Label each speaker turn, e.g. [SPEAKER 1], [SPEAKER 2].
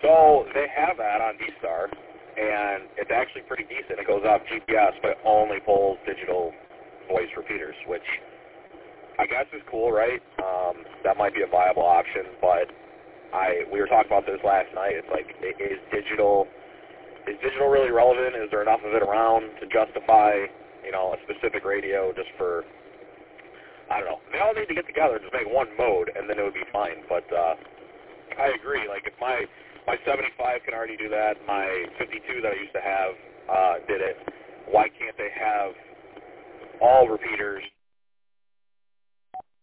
[SPEAKER 1] So they have that on D-Star, and it's actually pretty decent. It goes off GPS, but it only pulls digital voice repeaters, which I guess is cool, right? That might be a viable option, but we were talking about this last night. It's like, is digital really relevant? Is there enough of it around to justify, a specific radio just for, I don't know. They all need to get together and just make one mode, and then it would be fine. But I agree. Like, if my 75 can already do that, my 52 that I used to have did it, why can't they have all repeaters